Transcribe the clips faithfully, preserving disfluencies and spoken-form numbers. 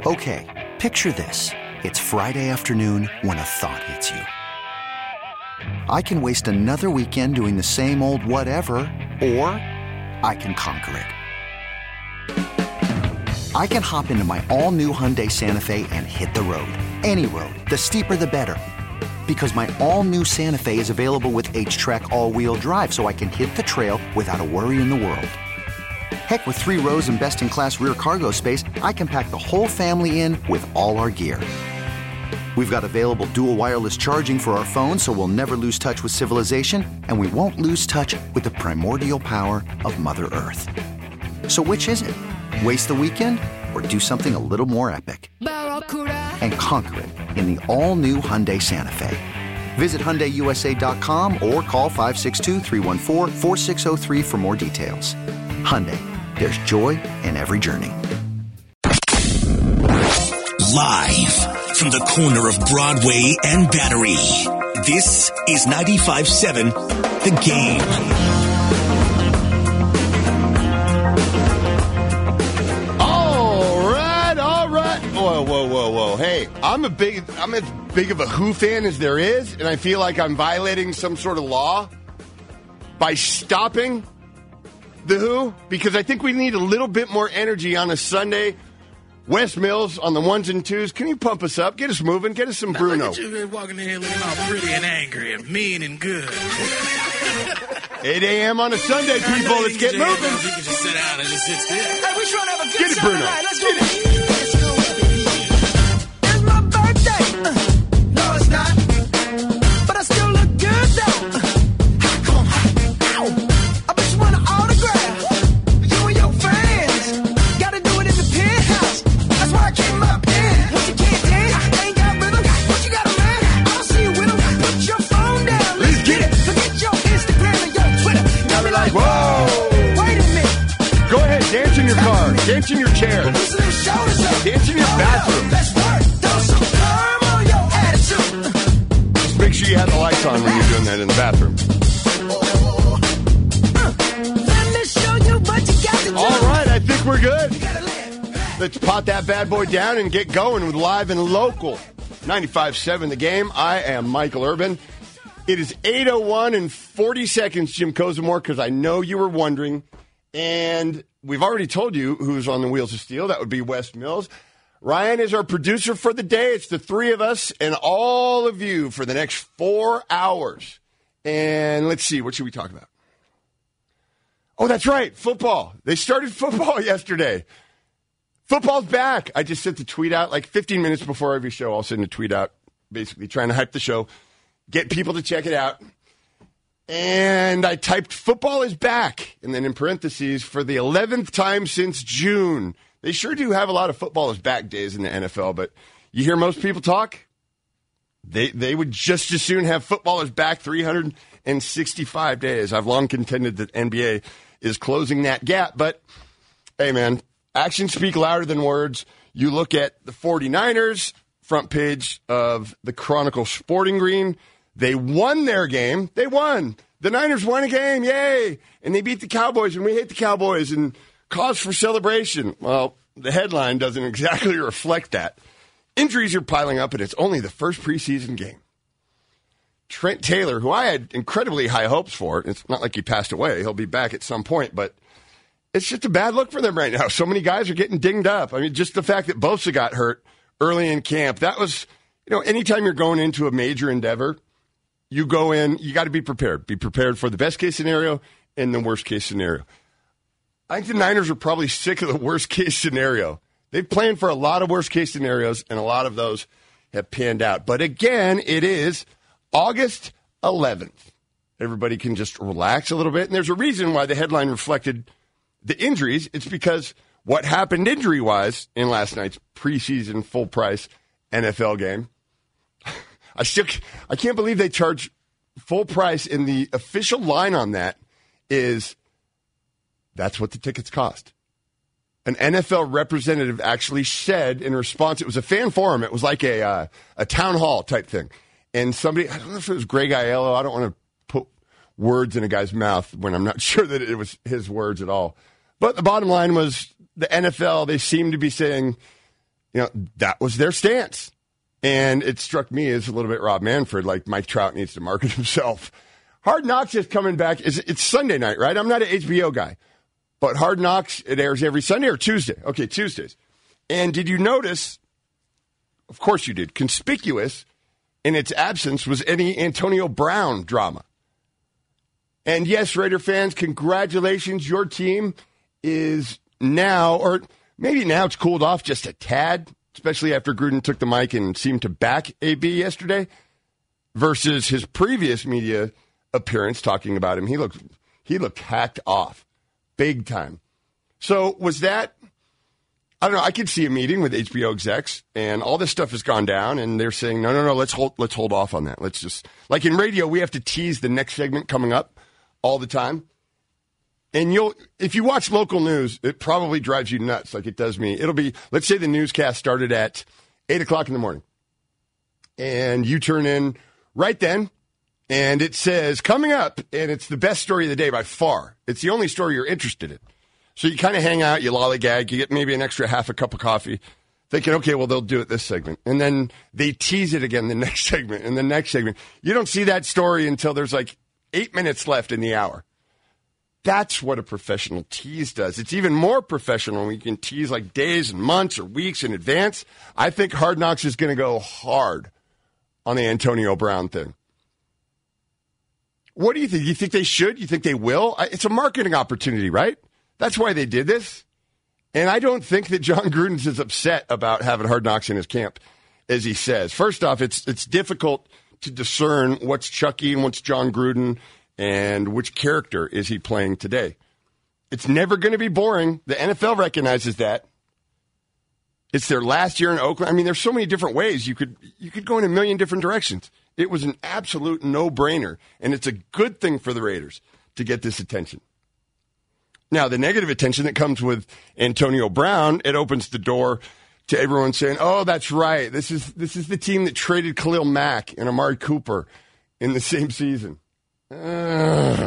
Okay, picture this. It's Friday afternoon when a thought hits you. I can waste another weekend doing the same old whatever, or I can conquer it. I can hop into my all-new Hyundai Santa Fe and hit the road. Any road. The steeper, the better. Because my all-new Santa Fe is available with H-Track all-wheel drive, so I can hit the trail without a worry in the world. Heck, with three rows and best-in-class rear cargo space, I can pack the whole family in with all our gear. We've got available dual wireless charging for our phones, so we'll never lose touch with civilization, and we won't lose touch with the primordial power of Mother Earth. So which is it? Waste the weekend or do something a little more epic? And conquer it in the all-new Hyundai Santa Fe. Visit Hyundai U S A dot com or call five six two, three one four, four six zero three for more details. Hyundai, there's joy in every journey. Live from the corner of Broadway and Battery, this is ninety-five point seven The Game. All right, all right. Whoa, whoa, whoa, whoa. Hey, I'm a big, I'm as big of a Who fan as there is, and I feel like I'm violating some sort of law by stopping the Who, because I think we need a little bit more energy on a Sunday. Wes Mills on the ones and twos. Can you pump us up? Get us moving. Get us some Bruno. Look at you walking in here looking all pretty and angry and mean and good. eight a.m. on a Sunday, people. Let's get moving. You can just sit down and just sit still. Hey, we trying to have a good Get it, time Bruno. tonight. Let's Get go. it. Let's go. It's my birthday. Uh, no, it's not. But I still look good, though. Come on. Ow. I bet you want an autograph. You and your friends. Gotta do it in the penthouse. That's why I came up in. What you can't dance, ain't got rhythm. What you got a man? I don't see you with him. Put your phone down. Let's get it. Forget your Instagram and your Twitter. Now we're like, whoa. Wait a minute. Go ahead. Dance in your car. Dance in your chair. Loosen them shoulders up. Dance in your bathroom. Let's work. Throw some firm on your attitude. Just make sure you have the lights on when you're doing that in the bathroom. Let me show you what you got to do. All right. I think we're good. You gotta live. Let's pot that bad boy down and get going with live and local. ninety-five point seven The Game. I am Michael Urban. It is eight oh one and forty seconds, Jim Kozimore, because I know you were wondering. And we've already told you who's on the Wheels of Steel. That would be Wes Mills. Ryan is our producer for the day. It's the three of us and all of you for the next four hours. And let's see, what should we talk about? Oh, that's right, football. They started football yesterday. Football's back. I just sent the tweet out like fifteen minutes before every show. I'll send a tweet out basically trying to hype the show, get people to check it out. And I typed football is back. And then in parentheses, for the eleventh time since June. They sure do have a lot of football is back days in the N F L, but you hear most people talk, they they would just as soon have football is back three hundred sixty-five days. I've long contended that N B A is closing that gap. But, hey, man, actions speak louder than words. You look at the 49ers, front page of the Chronicle Sporting Green. They won their game. They won. The Niners won a game. Yay. And they beat the Cowboys, and we hate the Cowboys, and cause for celebration. Well, the headline doesn't exactly reflect that. Injuries are piling up, and it's only the first preseason game. Trent Taylor, who I had incredibly high hopes for, it's not like he passed away. He'll be back at some point, but it's just a bad look for them right now. So many guys are getting dinged up. I mean, just the fact that Bosa got hurt early in camp, that was, you know, anytime you're going into a major endeavor, you go in, you got to be prepared. Be prepared for the best case scenario and the worst case scenario. I think the Niners are probably sick of the worst case scenario. They've planned for a lot of worst case scenarios, and a lot of those have panned out. But again, it is August eleventh. Everybody can just relax a little bit. And there's a reason why the headline reflected the injuries. It's because what happened injury-wise in last night's preseason full-price N F L game, I still I can't believe they charge full price, and the official line on that is that's what the tickets cost. An N F L representative actually said in response, it was a fan forum, it was like a uh, a town hall type thing. And somebody, I don't know if it was Greg Aiello, I don't want to put words in a guy's mouth when I'm not sure that it was his words at all. But the bottom line was the N F L, they seem to be saying you know, that was their stance. And it struck me as a little bit Rob Manfred, like Mike Trout needs to market himself. Hard Knocks is coming back. It's, it's Sunday night, right? I'm not an H B O guy. But Hard Knocks, it airs every Sunday or Tuesday? Okay, Tuesdays. And did you notice, of course you did, conspicuous in its absence was any Antonio Brown drama. And yes, Raider fans, congratulations. Your team is now, or maybe now it's cooled off just a tad, especially after Gruden took the mic and seemed to back A B yesterday, versus his previous media appearance talking about him. He looked he looked hacked off, big time. So was that, I don't know, I could see a meeting with H B O execs, and all this stuff has gone down, and they're saying, no, no, no, let's hold let's hold off on that. Let's just, like in radio, we have to tease the next segment coming up all the time. And you'll, if you watch local news, it probably drives you nuts like it does me. It'll be, let's say the newscast started at eight o'clock in the morning. And you turn in right then, and it says, coming up, and it's the best story of the day by far. It's the only story you're interested in. So you kind of hang out, you lollygag, you get maybe an extra half a cup of coffee, thinking, okay, well, they'll do it this segment. And then they tease it again the next segment and the next segment. You don't see that story until there's like eight minutes left in the hour. That's what a professional tease does. It's even more professional when you can tease like days and months or weeks in advance. I think Hard Knocks is going to go hard on the Antonio Brown thing. What do you think? You think they should? You think they will? It's a marketing opportunity, right? That's why they did this. And I don't think that John Gruden's as upset about having Hard Knocks in his camp as he says. First off, it's it's difficult to discern what's Chucky and what's John Gruden and which character is he playing today. It's never going to be boring. The N F L recognizes that. It's their last year in Oakland. I mean, there's so many different ways. You could you could go in a million different directions. It was an absolute no-brainer, and it's a good thing for the Raiders to get this attention. Now, the negative attention that comes with Antonio Brown, it opens the door to everyone saying, oh, that's right. This is this is the team that traded Khalil Mack and Amari Cooper in the same season. Uh.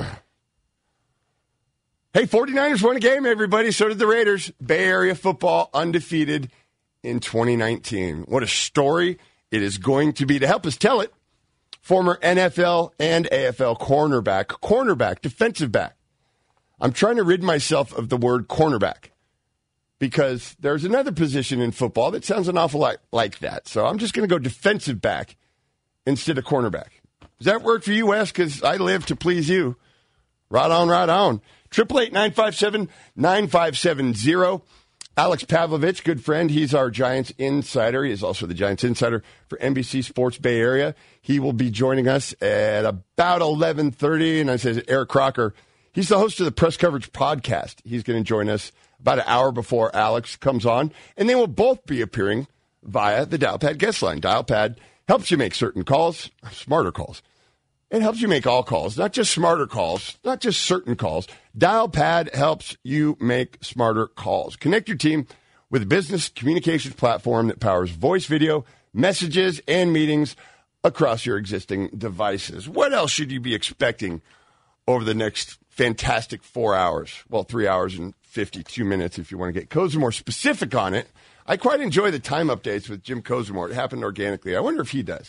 Hey, 49ers won a game, everybody. So did the Raiders. Bay Area football undefeated in twenty nineteen. What a story it is going to be. To help us tell it, former N F L and A F L cornerback, cornerback, defensive back. I'm trying to rid myself of the word cornerback because there's another position in football that sounds an awful lot like that. So I'm just going to go defensive back instead of cornerback. Does that work for you, Wes? Because I live to please you. Right on, right on. eight eight eight, nine five seven, nine five seven zero. Alex Pavlovich, good friend. He's our Giants insider. He is also the Giants insider for N B C Sports Bay Area. He will be joining us at about eleven thirty. And I say Eric Crocker. He's the host of the Press Coverage Podcast. He's going to join us about an hour before Alex comes on. And they will both be appearing via the Dialpad guest line. Dialpad helps you make certain calls, smarter calls. It helps you make all calls, not just smarter calls, not just certain calls. Dialpad helps you make smarter calls. Connect your team with a business communications platform that powers voice, video, messages, and meetings across your existing devices. What else should you be expecting over the next fantastic four hours? Well, three hours and fifty-two minutes if you want to get Koza more specific on it. I quite enjoy the time updates with Jim Kozemore. It happened organically. I wonder if he does.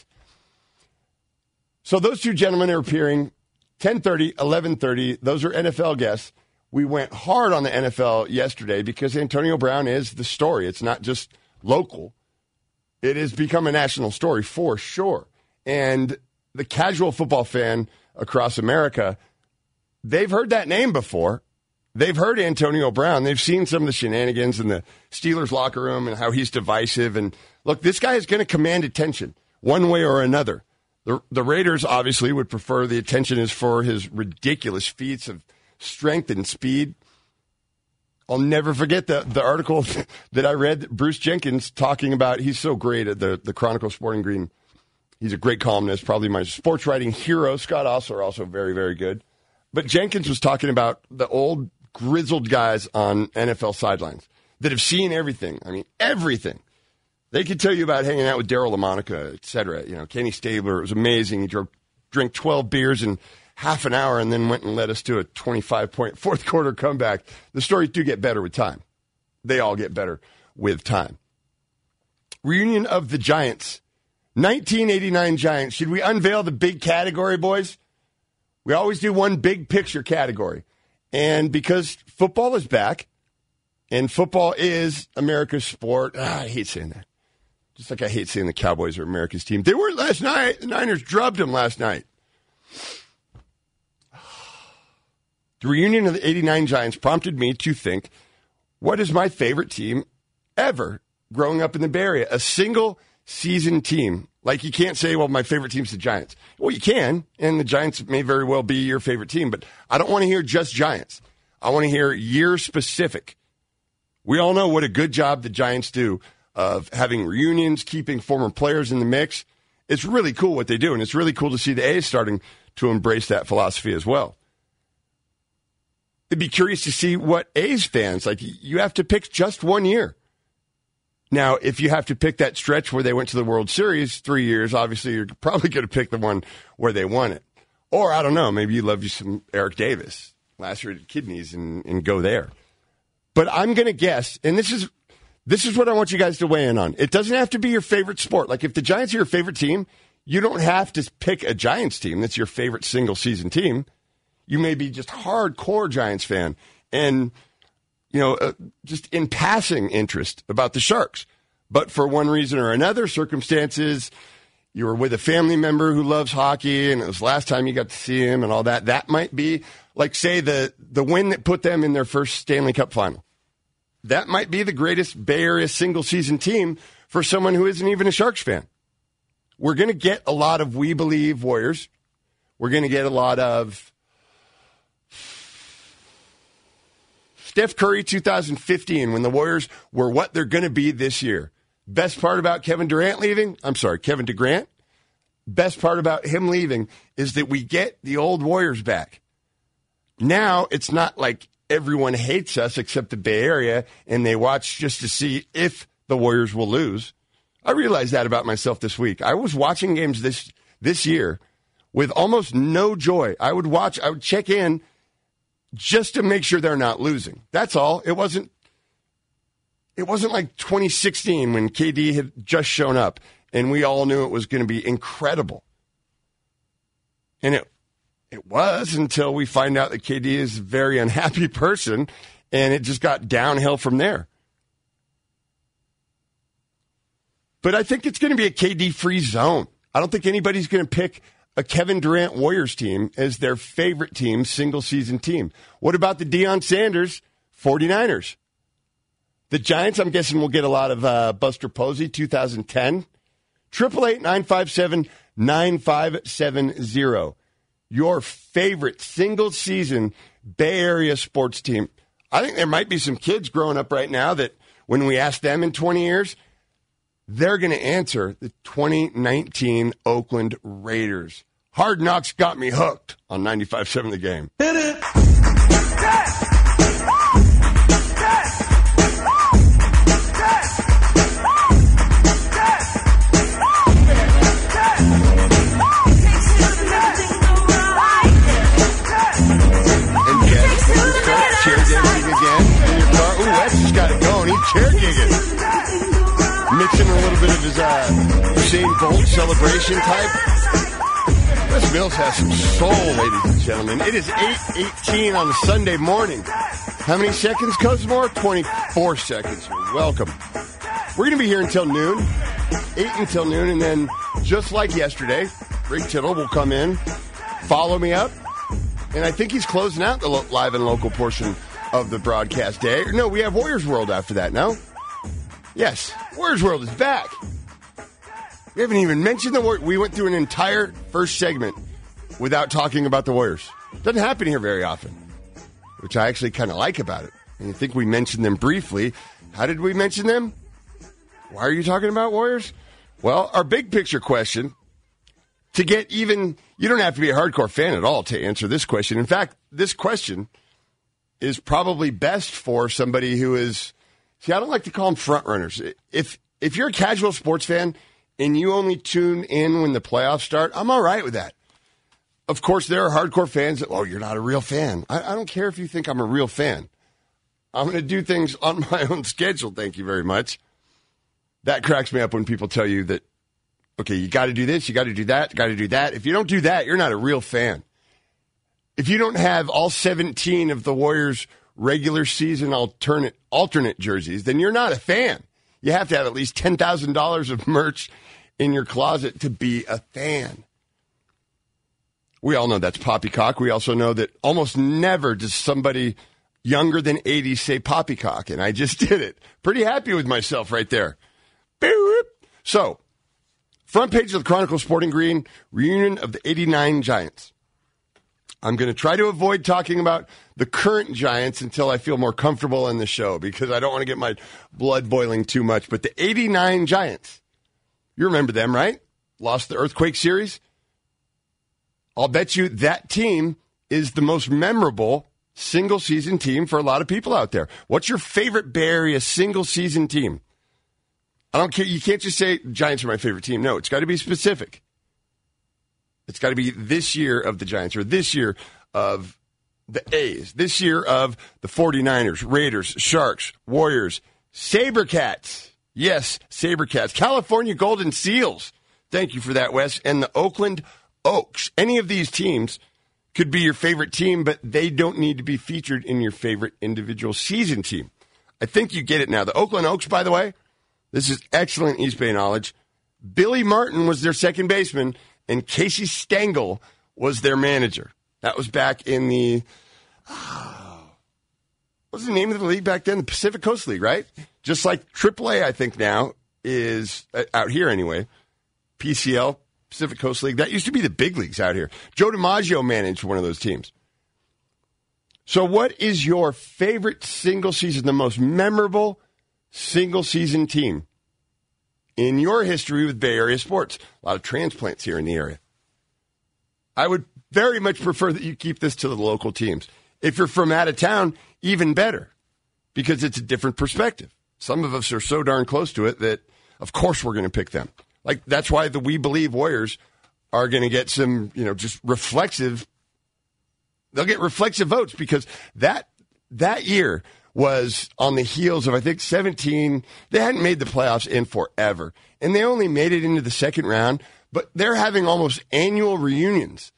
So those two gentlemen are appearing ten thirty, eleven thirty. Those are N F L guests. We went hard on the N F L yesterday because Antonio Brown is the story. It's not just local. It has become a national story for sure. And the casual football fan across America, they've heard that name before. They've heard Antonio Brown. They've seen some of the shenanigans in the Steelers locker room and how he's divisive. And look, this guy is going to command attention one way or another. The, the Raiders obviously would prefer the attention is for his ridiculous feats of strength and speed. I'll never forget the, the article that I read, Bruce Jenkins talking about, he's so great at the, the Chronicle Sporting Green. He's a great columnist, probably my sports writing hero. Scott Osler also very, very good. But Jenkins was talking about the old grizzled guys on N F L sidelines that have seen everything. I mean, everything. They could tell you about hanging out with Daryl LaMonica, et cetera. You know, Kenny Stabler, it was amazing. He drove, drank twelve beers in half an hour and then went and led us to a twenty-five point fourth quarter comeback. The stories do get better with time. They all get better with time. Reunion of the Giants. nineteen eighty-nine Giants. Should we unveil the big category, boys? We always do one big picture category. And because football is back, and football is America's sport, ah, I hate saying that. Just like I hate saying the Cowboys are America's team. They were last night. The Niners drubbed them last night. The reunion of the eighty-nine Giants prompted me to think, what is my favorite team ever growing up in the Bay Area? A single season team. Like, you can't say, well, my favorite team's the Giants. Well, you can, and the Giants may very well be your favorite team, but I don't want to hear just Giants. I want to hear year specific. We all know what a good job the Giants do of having reunions, keeping former players in the mix. It's really cool what they do, and it's really cool to see the A's starting to embrace that philosophy as well. It'd be curious to see what A's fans, like, you have to pick just one year. Now, if you have to pick that stretch where they went to the World Series three years, obviously you're probably going to pick the one where they won it. Or, I don't know, maybe you love you some Eric Davis, lacerated kidneys, and, and go there. But I'm going to guess, and this is this is what I want you guys to weigh in on. It doesn't have to be your favorite sport. Like, if the Giants are your favorite team, you don't have to pick a Giants team that's your favorite single-season team. You may be just hardcore Giants fan and, you know, uh, just in passing interest about the Sharks. But for one reason or another, circumstances, you were with a family member who loves hockey and it was last time you got to see him and all that. That might be, like, say, the, the win that put them in their first Stanley Cup final. That might be the greatest Bay Area single-season team for someone who isn't even a Sharks fan. We're going to get a lot of We Believe Warriors. We're going to get a lot of Steph Curry two thousand fifteen, when the Warriors were what they're going to be this year. Best part about Kevin Durant leaving, I'm sorry, Kevin DeGrant, best part about him leaving is that we get the old Warriors back. Now it's not like everyone hates us except the Bay Area, and they watch just to see if the Warriors will lose. I realized that about myself this week. I was watching games this this year with almost no joy. I would watch, I would check in just to make sure they're not losing. That's all. It wasn't it wasn't like twenty sixteen when K D had just shown up and we all knew it was going to be incredible. And it it was until we find out that K D is a very unhappy person, and it just got downhill from there. But I think it's going to be a K D-free zone. I don't think anybody's going to pick a Kevin Durant Warriors team as their favorite team, single-season team. What about the Deion Sanders 49ers? The Giants, I'm guessing, will get a lot of uh, Buster Posey, two thousand ten. eight eight eight, nine five seven, nine five seven zero. Your favorite single-season Bay Area sports team. I think there might be some kids growing up right now that when we ask them in twenty years, they're going to answer the twenty nineteen Oakland Raiders. Hard Knocks got me hooked on ninety-five seven The Game. Hit it. And yes, start chair gigging again in your car. Ooh, Wes just got it going. He's chair gigging. Mixing a little bit of his uh, Usain Bolt celebration type. Wes Mills has some soul, ladies and gentlemen. It is eight eighteen on a Sunday morning. How many seconds, Cosmore? twenty-four seconds. You're welcome. We're going to be here until noon, eight until noon, and then just like yesterday, Rick Tittle will come in, follow me up, and I think he's closing out the lo- live and local portion of the broadcast day. No, we have Warriors World after that, no? Yes, Warriors World is back. We haven't even mentioned the Warriors. We went through an entire first segment without talking about the Warriors. Doesn't happen here very often, which I actually kind of like about it. And I think we mentioned them briefly. How did we mention them? Why are you talking about Warriors? Well, our big picture question, to get even, you don't have to be a hardcore fan at all to answer this question. In fact, this question is probably best for somebody who is, see, I don't like to call them front runners. If if you're a casual sports fan and you only tune in when the playoffs start, I'm all right with that. Of course, there are hardcore fans that, oh, you're not a real fan. I, I don't care if you think I'm a real fan. I'm going to do things on my own schedule, thank you very much. That cracks me up when people tell you that, okay, you got to do this, you got to do that, got to do that. If you don't do that, you're not a real fan. If you don't have all seventeen of the Warriors' regular season alternate alternate jerseys, then you're not a fan. You have to have at least ten thousand dollars of merch in your closet to be a fan. We all know that's poppycock. We also know that almost never does somebody younger than eighty say poppycock, and I just did it. Pretty happy with myself right there. So, front page of the Chronicle Sporting Green, reunion of the eighty-nine Giants. I'm going to try to avoid talking about the current Giants until I feel more comfortable in the show because I don't want to get my blood boiling too much. But the eighty-nine Giants, you remember them, right? Lost the Earthquake series. I'll bet you that team is the most memorable single-season team for a lot of people out there. What's your favorite Bay Area single-season team? I don't care. You can't just say Giants are my favorite team. No, it's got to be specific. It's got to be this year of the Giants or this year of the A's, this year of the forty-niners, Raiders, Sharks, Warriors, SaberCats. Yes, SaberCats. California Golden Seals. Thank you for that, Wes. And the Oakland Oaks. Any of these teams could be your favorite team, but they don't need to be featured in your favorite individual season team. I think you get it now. The Oakland Oaks, by the way, this is excellent East Bay knowledge. Billy Martin was their second baseman, and Casey Stengel was their manager. That was back in the, oh, what was the name of the league back then? The Pacific Coast League, right? Just like triple A, I think now, is, uh, out here anyway, P C L, Pacific Coast League. That used to be the big leagues out here. Joe DiMaggio managed one of those teams. So what is your favorite single season, the most memorable single season team in your history with Bay Area sports? A lot of transplants here in the area. I would very much prefer that you keep this to the local teams. If you're from out of town, even better, because it's a different perspective. Some of us are so darn close to it that, of course, we're going to pick them. Like, that's why the We Believe Warriors are going to get some, you know, just reflexive. They'll get reflexive votes because that that year was on the heels of, I think, seventeen. They hadn't made the playoffs in forever. And they only made it into the second round. But they're having almost annual reunions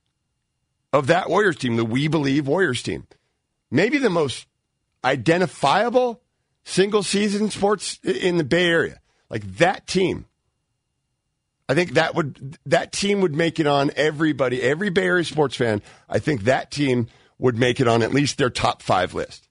of that Warriors team, the We Believe Warriors team. Maybe the most identifiable single-season sports in the Bay Area. Like that team. I think that would that team would make it on everybody, every Bay Area sports fan. I think that team would make it on at least their top five list.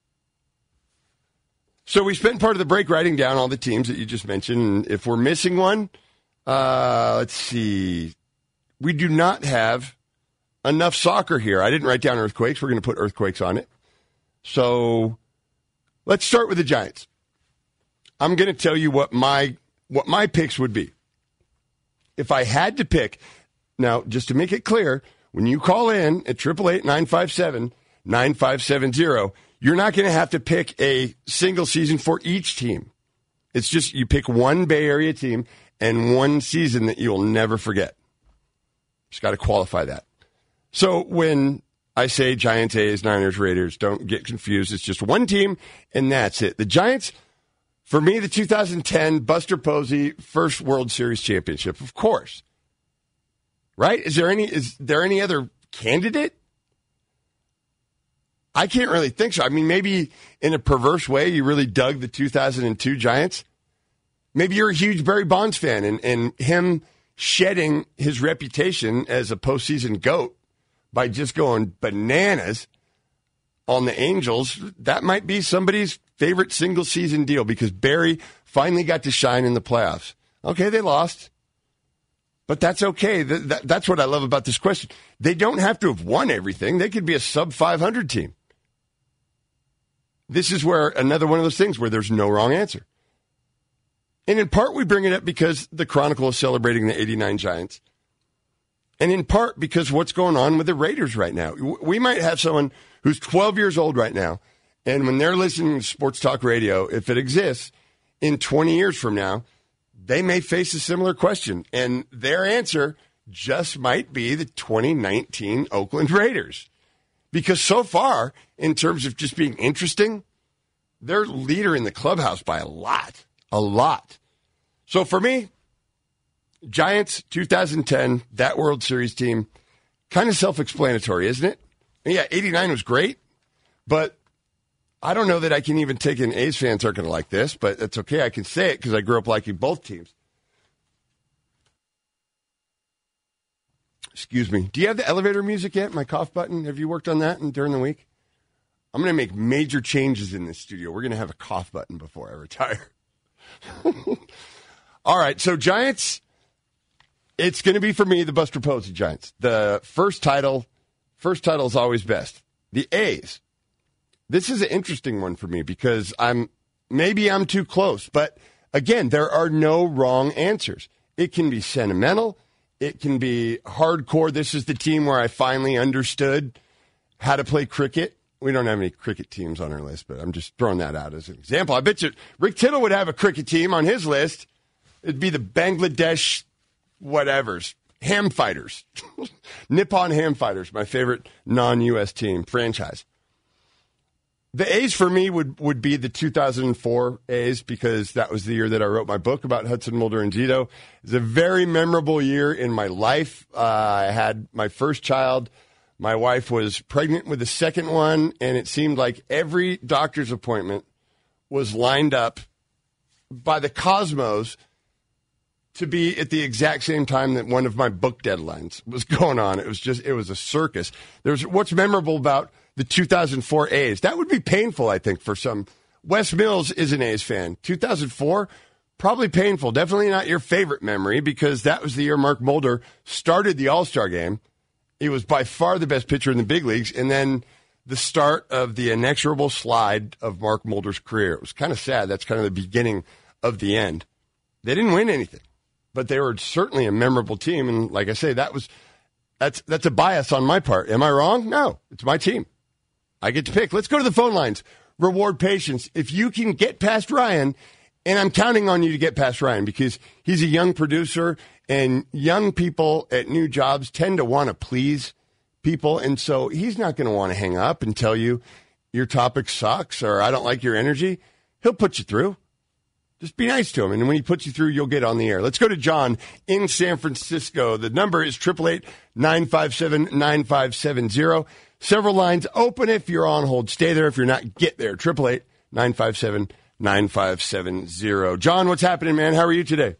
So we spent part of the break writing down all the teams that you just mentioned. And if we're missing one, uh, let's see. We do not have enough soccer here. I didn't write down Earthquakes. We're going to put Earthquakes on it. So let's start with the Giants. I'm going to tell you what my what my picks would be. If I had to pick, now, just to make it clear, when you call in at eight eight eight, nine five seven, nine five seven zero, you're not going to have to pick a single season for each team. It's just you pick one Bay Area team and one season that you'll never forget. Just got to qualify that. So when I say Giants, A's, Niners, Raiders, don't get confused. It's just one team, and that's it. The Giants, for me, the two thousand ten Buster Posey first World Series championship, of course. Right? Is there any is there any other candidate? I can't really think so. I mean, maybe in a perverse way, you really dug the two thousand two Giants. Maybe you're a huge Barry Bonds fan, and, and him shedding his reputation as a postseason GOAT by just going bananas on the Angels, that might be somebody's favorite single-season deal because Barry finally got to shine in the playoffs. Okay, they lost, but that's okay. That, that, that's what I love about this question. They don't have to have won everything. They could be a sub five hundred team. This is where another one of those things where there's no wrong answer. And in part, we bring it up because the Chronicle is celebrating the eighty-nine Giants. And in part because what's going on with the Raiders right now. We might have someone who's twelve years old right now, and when they're listening to sports talk radio, if it exists, in twenty years from now, they may face a similar question. And their answer just might be the twenty nineteen Oakland Raiders. Because so far, in terms of just being interesting, they're leader in the clubhouse by a lot. A lot. So for me, Giants two thousand ten, that World Series team, kind of self-explanatory, isn't it? And yeah, eighty-nine was great, but I don't know that I can even take in A's fans aren't going to like this, but it's okay. I can say it because I grew up liking both teams. Excuse me. Do you have the elevator music yet? My cough button? Have you worked on that during the week? I'm going to make major changes in this studio. We're going to have a cough button before I retire. All right, so Giants, it's going to be for me the Buster Posey Giants. The first title, first title is always best. The A's. This is an interesting one for me because I'm maybe I'm too close, but again, there are no wrong answers. It can be sentimental. It can be hardcore. This is the team where I finally understood how to play cricket. We don't have any cricket teams on our list, but I'm just throwing that out as an example. I bet you Rick Tittle would have a cricket team on his list. It'd be the Bangladesh whatevers, Ham Fighters. Nippon Ham Fighters, my favorite non-U S team franchise. The A's for me would, would be the two thousand four A's because that was the year that I wrote my book about Hudson Mulder and Zito. It was a very memorable year in my life. Uh, I had my first child. My wife was pregnant with the second one, and it seemed like every doctor's appointment was lined up by the cosmos to be at the exact same time that one of my book deadlines was going on. It was just, it was a circus. There's what's memorable about the two thousand four A's. That would be painful, I think, for some. Wes Mills is an A's fan. two thousand four, probably painful. Definitely not your favorite memory because that was the year Mark Mulder started the All-Star game. He was by far the best pitcher in the big leagues, and then the start of the inexorable slide of Mark Mulder's career. It was kind of sad. That's kind of the beginning of the end. They didn't win anything, but they were certainly a memorable team, and like I say, that was that's that's a bias on my part. Am I wrong? No, it's my team. I get to pick. Let's go to the phone lines. Reward patience. If you can get past Ryan, and I'm counting on you to get past Ryan because he's a young producer, and young people at new jobs tend to want to please people, and so he's not going to want to hang up and tell you your topic sucks or I don't like your energy. He'll put you through. Just be nice to him, and when he puts you through, you'll get on the air. Let's go to John in San Francisco. The number is eight eight eight, nine five seven, nine five seven zero. Several lines open if you're on hold. Stay there. If you're not, get there. eight eight eight, nine five seven, nine five seven zero. John, what's happening, man? How are you today?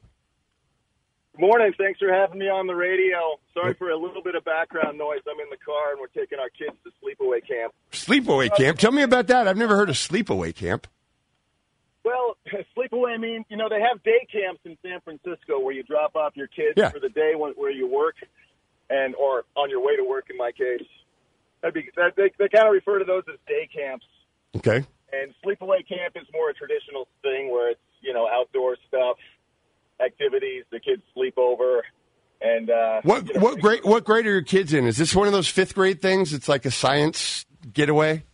Good morning. Thanks for having me on the radio. Sorry for a little bit of background noise. I'm in the car, and we're taking our kids to sleepaway camp. Sleepaway camp? Tell me about that. I've never heard of sleepaway camp. Well, sleepaway, I mean, you know, they have day camps in San Francisco where you drop off your kids Yeah. for the day when, where you work, and or on your way to work, in my case. That'd be, that, they, they kind of refer to those as day camps. Okay. And sleepaway camp is more a traditional thing where it's, you know, outdoor stuff, activities, the kids sleep over. And uh, What you know, what grade what grade are your kids in? Is this one of those fifth grade things? It's like a science getaway?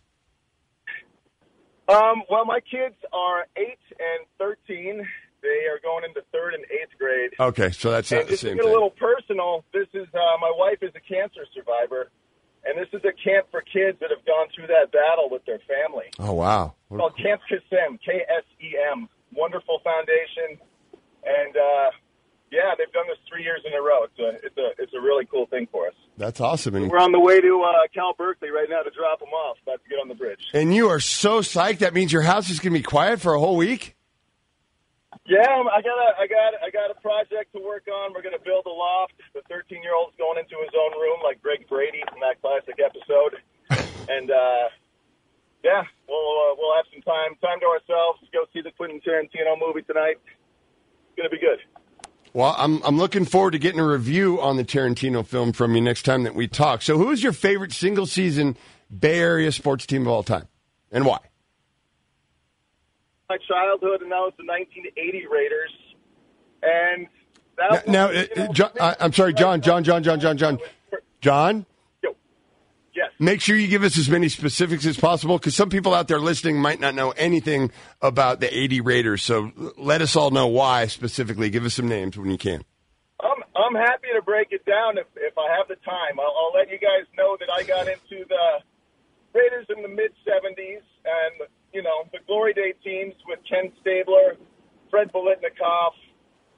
Um, well, my kids are eight and thirteen. They are going into third and eighth grade. Okay, so that's not And the just to same get thing. a little personal, this is uh, my wife is a cancer survivor, and this is a camp for kids that have gone through that battle with their family. Oh, wow. It's called Camp Kasem, K S E M. Wonderful foundation, and uh, yeah, they've done this three years in a row. It's a it's a it's a really cool thing for us. That's awesome. And, We're on the way to uh, Cal Berkeley right now to drop them off. About to get on the bridge. and you are so psyched. That means your house is going to be quiet for a whole week? Yeah, I got a, I got, I got a project to work on. We're going to build a loft. The thirteen-year-old's going into his own room, like Greg Brady from that classic episode. And uh, yeah, we'll uh, we'll have some time, time to ourselves. Go see the Quentin Tarantino movie tonight. It's going to be good. Well, I'm I'm looking forward to getting a review on the Tarantino film from you next time that we talk. So who is your favorite single-season Bay Area sports team of all time, and why? My childhood, and that was the nineteen eighty Raiders. And that Now, was, now you uh, know, John, I, I'm sorry, John, John, John, John, John, John. John? Yo. Yes. Make sure you give us as many specifics as possible because some people out there listening might not know anything about the eighty Raiders. So let us all know why specifically. Give us some names when you can. I'm I'm happy to break it down if if I have the time. I'll, I'll let you guys know that I got into the Raiders in the mid seventies, and you know the glory day teams with Ken Stabler, Fred Biletnikoff,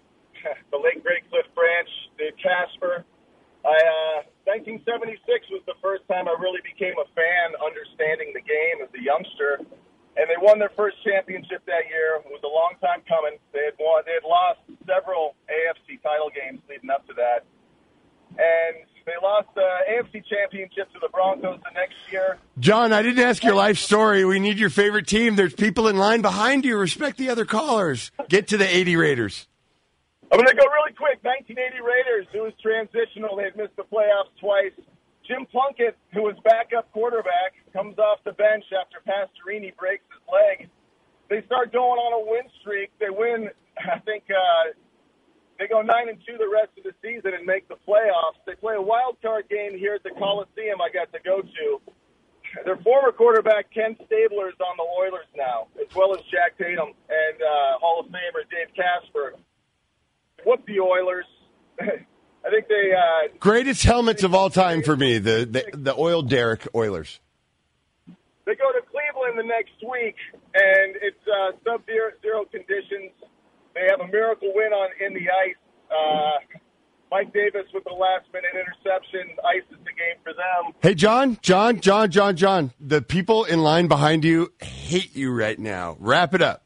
the late great Cliff Branch, Dave Casper. I uh, nineteen seventy-six was the first time I really became a fan, understanding the game as a youngster. And they won their first championship that year. It was a long time coming. They had won. They had lost several A F C title games leading up to that, and they lost the A F C championship to the Broncos the next year. John, I didn't ask your life story. We need your favorite team. There's people in line behind you. Respect the other callers. Get to the eighty Raiders. I'm going to go really quick. nineteen eighty Raiders. It was transitional. They had missed the playoffs twice. Jim Plunkett, who was backup quarterback, comes off the bench after Pastorini breaks his leg. They start going on a win streak. They win, I think, uh, they go nine and two the rest of the season and make the playoffs. They play a wild card game here at the Coliseum I got to go to. Their former quarterback, Ken Stabler, is on the Oilers now, as well as Jack Tatum and uh, Hall of Famer Dave Casper. Whoop the Oilers. I think they uh, greatest helmets of all time for me, the the, the Oil Derrick Oilers. They go to Cleveland the next week, and it's uh, sub-zero conditions. They have a miracle win on in the ice. Uh, Mike Davis with the last-minute interception ices the game for them. Hey, John, John, John, John, John. The people in line behind you hate you right now. Wrap it up.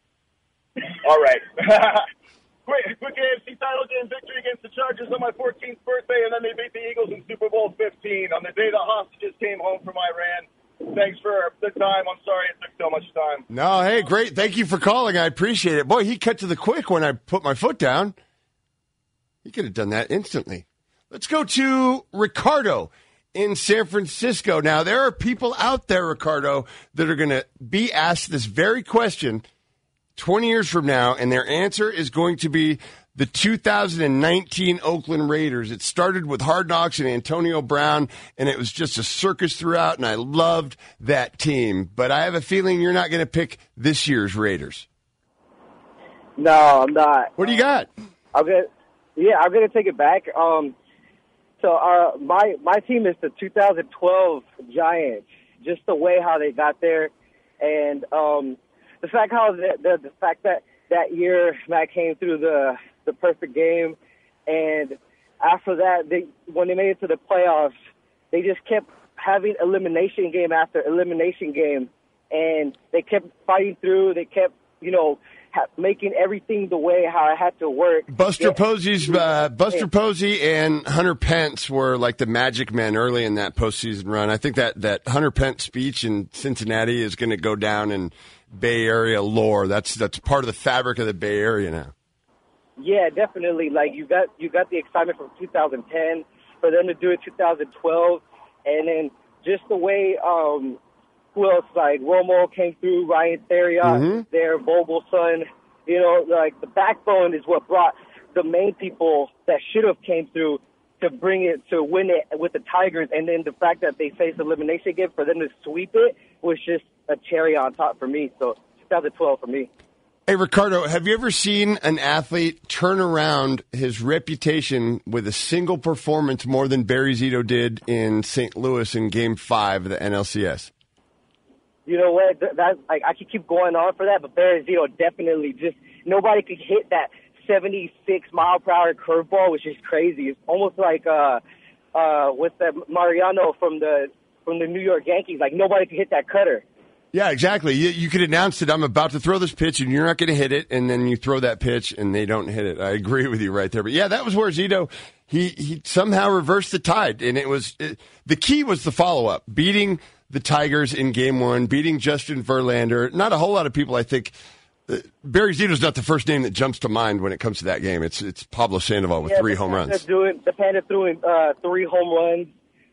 All right. Quick, quick A F C title game victory against the Chargers on my fourteenth birthday, and then they beat the Eagles in Super Bowl fifteen on the day the hostages came home from Iran. Thanks for the time. I'm sorry it took so much time. No, hey, great. Thank you for calling. I appreciate it. Boy, he cut to the quick when I put my foot down. He could have done that instantly. Let's go to Ricardo in San Francisco. Now, there are people out there, Ricardo, that are going to be asked this very question twenty years from now, and their answer is going to be the two thousand nineteen Oakland Raiders. It started with Hard Knocks and Antonio Brown, and it was just a circus throughout, and I loved that team. But I have a feeling you're not going to pick this year's Raiders. No, I'm not. What do you got? I'm gonna, yeah, I'm going to take it back. Um, so uh, my my team is the two thousand twelve Giants, just the way how they got there, and um, the fact how the, the the fact that that year Matt came through the the perfect game, and after that, they when they made it to the playoffs, they just kept having elimination game after elimination game, and they kept fighting through. They kept, you know, ha- making everything the way how it had to work. Buster yeah. Posey's uh, Buster Posey and Hunter Pence were like the magic men early in that postseason run. I think that that Hunter Pence speech in Cincinnati is going to go down in Bay Area lore. That's that's part of the fabric of the Bay Area now. Yeah, definitely. Like you got you got the excitement from two thousand ten for them to do it two thousand twelve, and then just the way um, who else like Romo came through, Ryan Theriot, mm-hmm. their Vogel son. You know, like the backbone is what brought the main people that should have came through to bring it to win it with the Tigers, and then the fact that they faced elimination game for them to sweep it was just a cherry on top for me. So twenty twelve for me. Hey, Ricardo, have you ever seen an athlete turn around his reputation with a single performance more than Barry Zito did in Saint Louis in Game Five of the N L C S? You know what? That, that like, I could keep going on for that, but Barry Zito definitely just nobody could hit that seventy-six mile per hour curveball, which is crazy. It's almost like uh, uh, with the Mariano from the from the New York Yankees. Like nobody could hit that cutter. Yeah, exactly. You, you could announce that I'm about to throw this pitch and you're not going to hit it, and then you throw that pitch and they don't hit it. I agree with you right there. But yeah, that was where Zito, he, he somehow reversed the tide, and it was it, the key was the follow-up, beating the Tigers in game one, beating Justin Verlander. Not a whole lot of people, I think. Uh, Barry Zito's not the first name that jumps to mind when it comes to that game. It's it's Pablo Sandoval with yeah, three home runs. Doing, the Panda threw in uh, three home runs.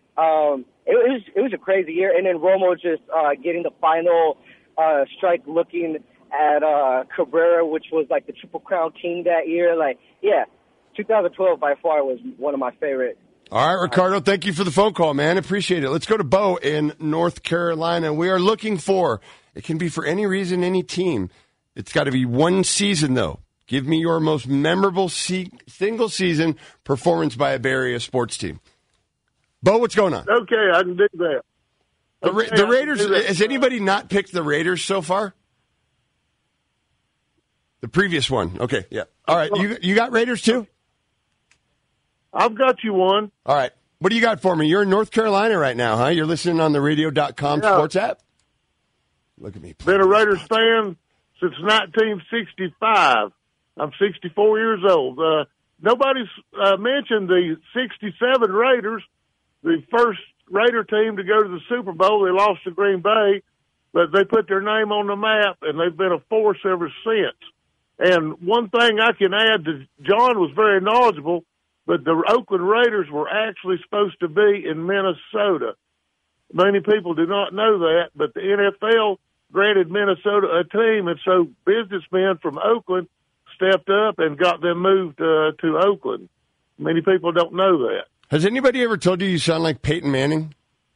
Um, it was it was a crazy year, and then Romo just uh, getting the final uh, strike, looking at uh, Cabrera, which was like the Triple Crown King that year. Like, yeah, twenty twelve by far was one of my favorite. All right, Ricardo, thank you for the phone call, man. Appreciate it. Let's go to Bo in North Carolina. We are looking for, it can be for any reason, any team. It's got to be one season, though. Give me your most memorable se- single season performance by a Bay Area sports team. Bo, what's going on? Okay, I can do that. The, Ra- okay, the Raiders, has anybody not picked the Raiders so far? The previous one. Okay, yeah. All right, you you got Raiders too? I've got you one. All right. What do you got for me? You're in North Carolina right now, huh? You're listening on the radio dot com Yeah. sports app? Look at me. Been a Raiders fan since nineteen sixty-five. I'm sixty-four years old. Uh, nobody's uh, mentioned the sixty-seven Raiders, the first Raider team to go to the Super Bowl. They lost to Green Bay, but they put their name on the map, and they've been a force ever since. And one thing I can add to John was very knowledgeable, but the Oakland Raiders were actually supposed to be in Minnesota. Many people do not know that, but the N F L granted Minnesota a team, and so businessmen from Oakland stepped up and got them moved uh, to Oakland. Many people don't know that. Has anybody ever told you you sound like Peyton Manning?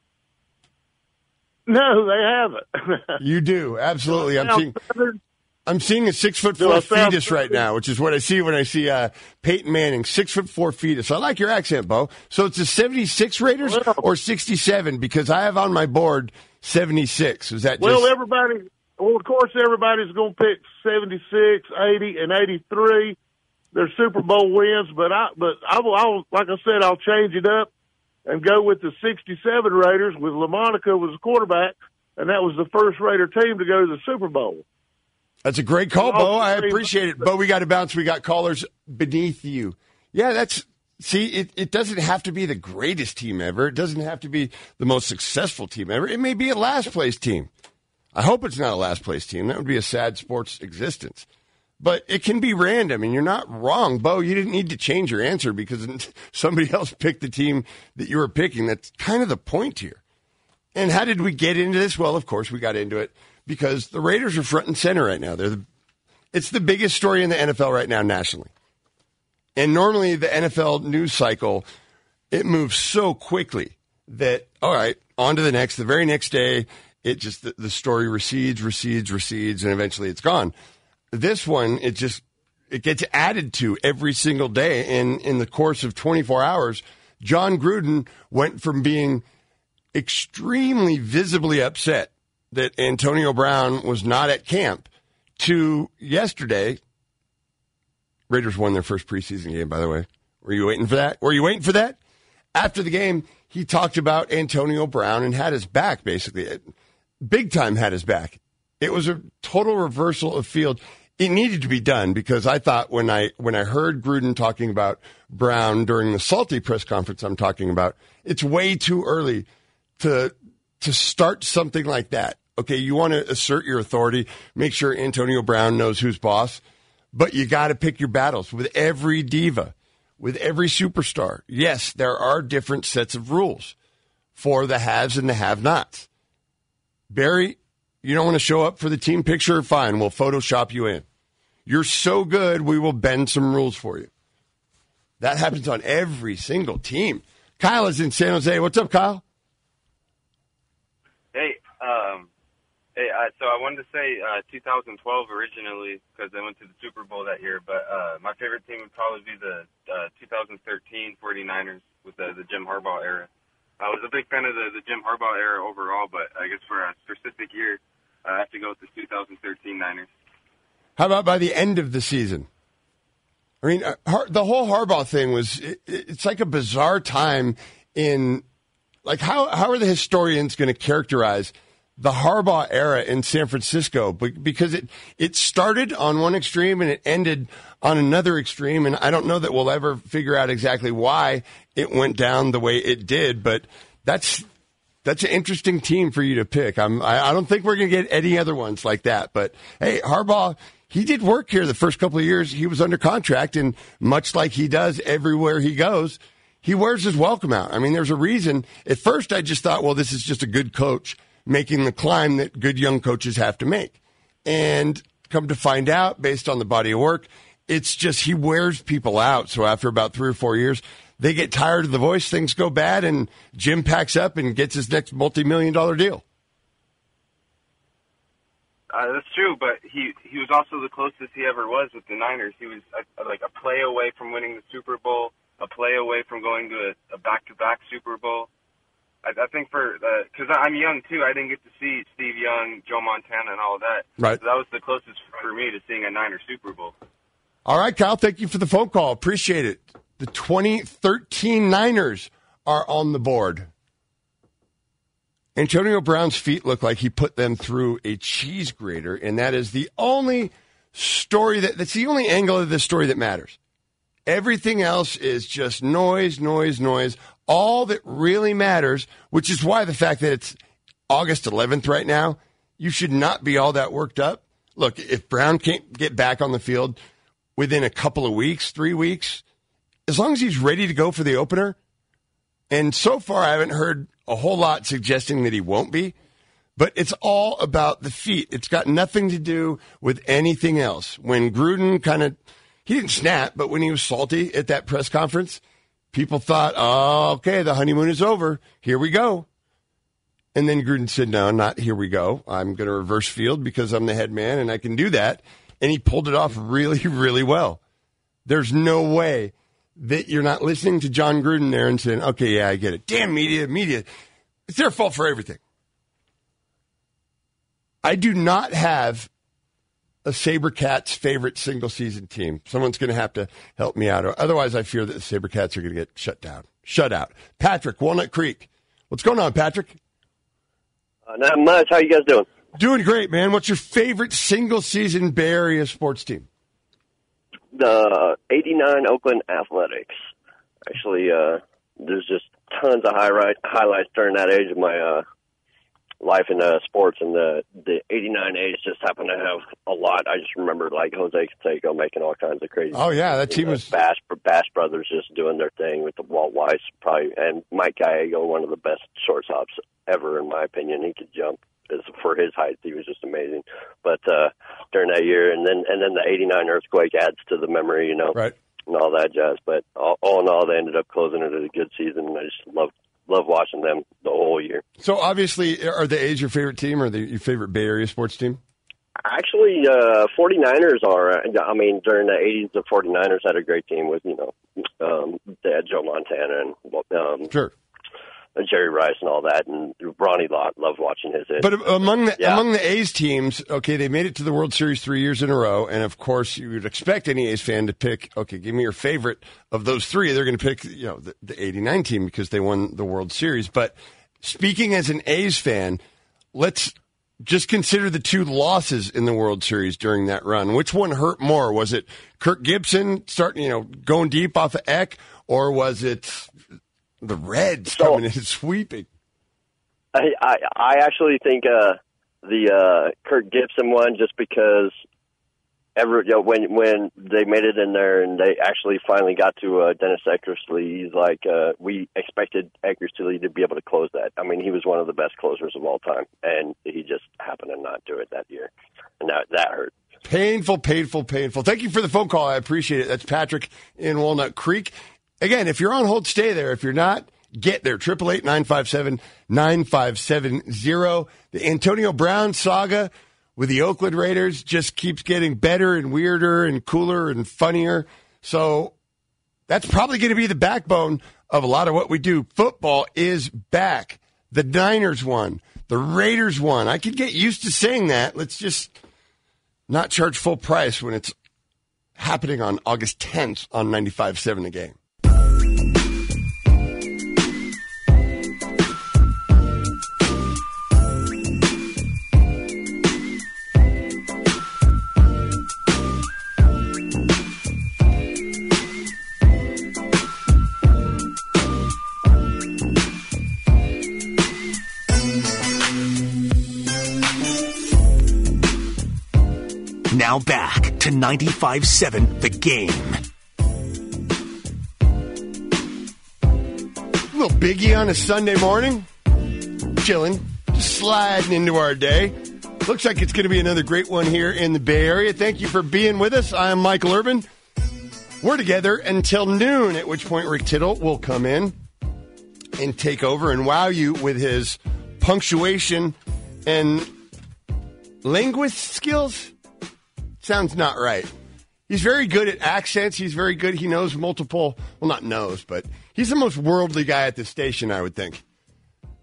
No, they haven't. You do, absolutely. I'm seeing, I'm seeing a six foot Do four I sound fetus right now, which is what I see when I see uh, Peyton Manning, six foot four fetus. I like your accent, Bo. So it's the seventy-six Raiders Well- or sixty-seven? Because I have on my board seventy-six. Is that just? Well, everybody, well, of course, everybody's going to pick seventy-six, eighty, and eighty-three. They're Super Bowl wins, but I, but I will, I'll, like I said, I'll change it up and go with the sixty-seven Raiders with LaMonica was the quarterback, and that was the first Raider team to go to the Super Bowl. That's a great call, Bo. I appreciate it. Bo, we got to bounce. We got callers beneath you. Yeah, that's, see, it, it doesn't have to be the greatest team ever. It doesn't have to be the most successful team ever. It may be a last place team. I hope it's not a last place team. That would be a sad sports existence. But it can be random, and you're not wrong. Bo, you didn't need to change your answer because somebody else picked the team that you were picking. That's kind of the point here. And how did we get into this? Well, of course, we got into it because the Raiders are front and center right now. They're the, it's the biggest story in the N F L right now nationally. And normally the N F L news cycle, it moves so quickly that, all right, on to the next. The very next day, it just the, the story recedes, recedes, recedes, and eventually it's gone. This one, it just it gets added to every single day. And in the course of twenty-four hours, John Gruden went from being extremely visibly upset that Antonio Brown was not at camp to yesterday. Raiders won their first preseason game, by the way. Were you waiting for that? Were you waiting for that? After the game, he talked about Antonio Brown and had his back, basically. Big time had his back. It was a total reversal of field. It needed to be done because I thought when I when I heard Gruden talking about Brown during the Salty press conference I'm talking about, it's way too early to to start something like that. Okay, you want to assert your authority, make sure Antonio Brown knows who's boss, but you got to pick your battles with every diva, with every superstar. Yes, there are different sets of rules for the haves and the have-nots. Barry, you don't want to show up for the team picture? Fine, we'll Photoshop you in. You're so good, we will bend some rules for you. That happens on every single team. Kyle is in San Jose. What's up, Kyle? Hey, um, hey. Uh, so I wanted to say uh, two thousand twelve originally because I went to the Super Bowl that year. But uh, my favorite team would probably be the uh, two thousand thirteen 49ers with the, the Jim Harbaugh era. I was a big fan of the, the Jim Harbaugh era overall, but I guess for a specific year, I have to go with the two thousand thirteen Niners. How about by the end of the season? I mean, uh, Har- the whole Harbaugh thing was, it, it's like a bizarre time in, like, how, how are the historians going to characterize the Harbaugh era in San Francisco? Because it, it started on one extreme and it ended on another extreme, and I don't know that we'll ever figure out exactly why it went down the way it did, but that's that's an interesting team for you to pick. I'm, I, I don't think we're going to get any other ones like that, but, hey, Harbaugh, he did work here the first couple of years. He was under contract, and much like he does everywhere he goes, he wears his welcome out. I mean, there's a reason. At first, I just thought, well, this is just a good coach making the climb that good young coaches have to make. And come to find out, based on the body of work, it's just he wears people out. So after about three or four years, they get tired of the voice, things go bad, and Jim packs up and gets his next multi-million dollar deal. Uh, that's true, but he, he was also the closest he ever was with the Niners. He was a, like a play away from winning the Super Bowl, a play away from going to a, a back-to-back Super Bowl. I, I think for because I'm young too, I didn't get to see Steve Young, Joe Montana, and all of that. Right. So that was the closest for me to seeing a Niners Super Bowl. All right, Kyle, thank you for the phone call. Appreciate it. The twenty thirteen Niners are on the board. Antonio Brown's feet look like he put them through a cheese grater, and that is the only story that that's the only angle of this story that matters. Everything else is just noise, noise, noise. All that really matters, which is why the fact that it's August eleventh right now, you should not be all that worked up. Look, if Brown can't get back on the field within a couple of weeks, three weeks, as long as he's ready to go for the opener, and so far I haven't heard a whole lot suggesting that he won't be, but it's all about the feet. It's got nothing to do with anything else. When Gruden kind of, he didn't snap, but when he was salty at that press conference, people thought, oh, okay, the honeymoon is over. Here we go. And then Gruden said, no, not here we go. I'm going to reverse field because I'm the head man and I can do that. And he pulled it off really, really well. There's no way that you're not listening to John Gruden there and saying, okay, yeah, I get it. Damn media, media. It's their fault for everything. I do not have a SaberCats favorite single-season team. Someone's going to have to help me out. Otherwise, I fear that the SaberCats are going to get shut down. Shut out. Patrick, Walnut Creek. What's going on, Patrick? Uh, not much. How you guys doing? Doing great, man. What's your favorite single-season Bay Area sports team? The eighty-nine Oakland Athletics. Actually, uh, there's just tons of highlight, highlights during that age of my uh, life in uh, sports, and the the eighty-nine A's just happen to have a lot. I just remember like Jose Canseco making all kinds of crazy. Oh yeah, that team know, was Bass Bass Brothers just doing their thing with the Walt Weiss probably, and Mike Gallego, one of the best shortstops ever in my opinion. He could jump. For his height, he was just amazing. But uh, during that year, and then and then the eighty-nine earthquake adds to the memory, you know, right, and all that jazz. But all, all in all, they ended up closing it at a good season, and I just love love watching them the whole year. So obviously, are the A's your favorite team, or the, your favorite Bay Area sports team? Actually, uh, 49ers are. I mean, during the eighties, the 49ers had a great team with, you know, um, they had Joe Montana and um, sure. Jerry Rice and all that, and Ronnie Lott, loved watching his hit. But among the yeah. among the A's teams, okay, they made it to the World Series three years in a row, and of course, you would expect any A's fan to pick, okay, give me your favorite of those three. They're going to pick, you know, the, the eighty-nine team because they won the World Series. But speaking as an A's fan, let's just consider the two losses in the World Series during that run. Which one hurt more? Was it Kirk Gibson starting, you know, going deep off of Eck, or was it the Reds so, coming in and sweeping? I, I, I actually think uh, the uh, Kirk Gibson one, just because every, you know, when when they made it in there and they actually finally got to uh, Dennis Eckersley, he's like, uh, we expected Eckersley to be able to close that. I mean, he was one of the best closers of all time, and he just happened to not do it that year, and that, that hurt. Painful, painful, painful. Thank you for the phone call. I appreciate it. That's Patrick in Walnut Creek. Again, if you're on hold, stay there. If you're not, get there. eight eight eight, nine five seven, nine five seven zero. The Antonio Brown saga with the Oakland Raiders just keeps getting better and weirder and cooler and funnier. So that's probably going to be the backbone of a lot of what we do. Football is back. The Niners won. The Raiders won. I could get used to saying that. Let's just not charge full price when it's happening on August tenth on ninety-five seven The Game. Now back to ninety-five seven The Game. A little biggie on a Sunday morning. Chilling. Just sliding into our day. Looks like it's going to be another great one here in the Bay Area. Thank you for being with us. I am Michael Urban. We're together until noon, at which point Rick Tittle will come in and take over and wow you with his punctuation and linguist skills. Sounds not right. He's very good at accents. He's very good. He knows multiple, well, not knows, but he's the most worldly guy at the station, I would think.